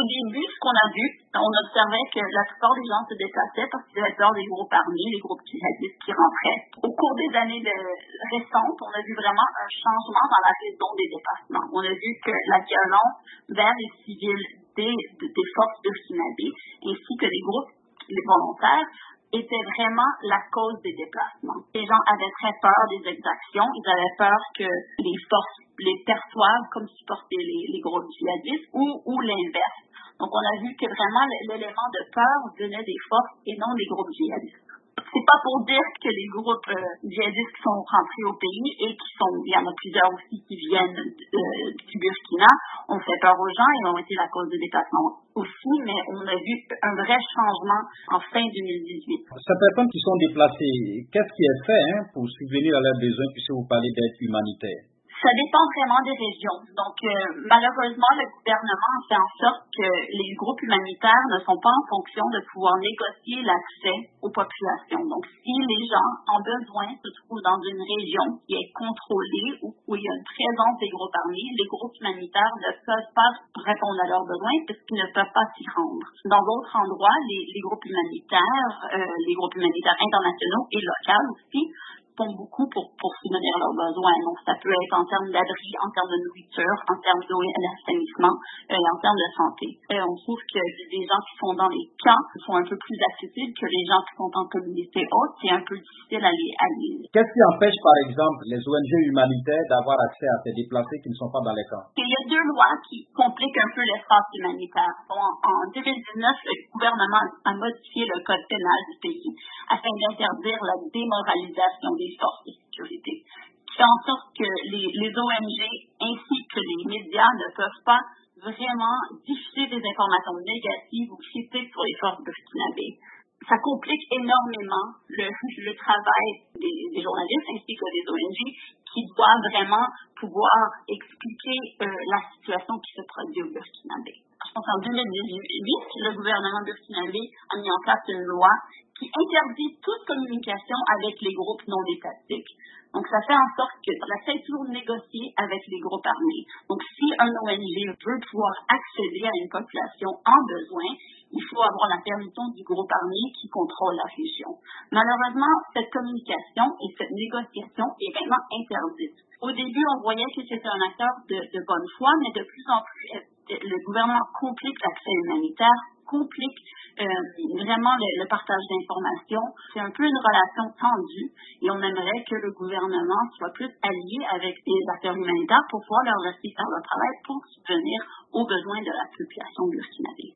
début, ce qu'on a vu, on observait que la plupart des gens se déplaçaient parce qu'ils avaient peur des groupes armés, les groupes djihadistes qui rentraient. Au cours des années récentes, on a vu vraiment un changement dans la raison des déplacements. On a vu que la violence vers les civils des forces burkinabées, ainsi que les groupes les volontaires, était vraiment la cause des déplacements. Les gens avaient très peur des exactions, ils avaient peur que les forces les perçoivent comme supporter les groupes djihadistes ou l'inverse. Donc on a vu que vraiment l'élément de peur venait des forces et non des groupes djihadistes. C'est pas pour dire que les groupes djihadistes qui sont rentrés au pays et il y en a plusieurs aussi qui viennent du Burkina, ont fait peur aux gens et ont été la cause de déplacement aussi, mais on a vu un vrai changement en fin 2018. Ces personnes qui sont déplacées, qu'est-ce qui est fait pour subvenir à leurs besoins puisque vous parlez d'aide humanitaire? Ça dépend vraiment des régions. Donc, malheureusement, le gouvernement fait en sorte que les groupes humanitaires ne sont pas en fonction de pouvoir négocier l'accès aux populations. Donc, si les gens en besoin se trouvent dans une région qui est contrôlée ou où il y a une présence des groupes armés, les groupes humanitaires ne peuvent pas répondre à leurs besoins parce qu'ils ne peuvent pas s'y rendre. Dans d'autres endroits, les groupes humanitaires internationaux et locaux aussi, font beaucoup pour subvenir leurs besoins. Donc, ça peut être en termes d'abri, en termes de nourriture, en termes d'eau et d'assainissement, et en termes de santé. Et on trouve que les gens qui sont dans les camps sont un peu plus accessibles que les gens qui sont en communauté haute. C'est un peu difficile à les... Qu'est-ce qui empêche, par exemple, les ONG humanitaires d'avoir accès à ces déplacés qui ne sont pas dans les camps? Il y a deux lois qui compliquent un peu l'espace humanitaire. En 2019, le gouvernement a modifié le code pénal du pays afin d'interdire la démoralisation des forces de sécurité, qui fait en sorte que les ONG ainsi que les médias ne peuvent pas vraiment diffuser des informations négatives ou critiques sur les forces burkinabées. Ça complique énormément le travail des journalistes ainsi que des ONG qui doivent vraiment pouvoir expliquer la situation qui se produit au Burkinabé. Je pense qu'en 2018, le gouvernement burkinabé a mis en place une loi qui interdit toute communication avec les groupes non étatiques. Donc, ça fait en sorte que on essaie toujours de négocier avec les groupes armés. Donc, si un ONG veut pouvoir accéder à une population en besoin, il faut avoir la permission du groupe armé qui contrôle la région. Malheureusement, cette communication et cette négociation est vraiment interdite. Au début, on voyait que c'était un acteur de bonne foi, mais de plus en plus, le gouvernement complique l'accès humanitaire, complique vraiment le partage d'informations. C'est un peu une relation tendue et on aimerait que le gouvernement soit plus allié avec les acteurs humanitaires pour pouvoir leur laisser faire le travail pour subvenir aux besoins de la population burkinabé.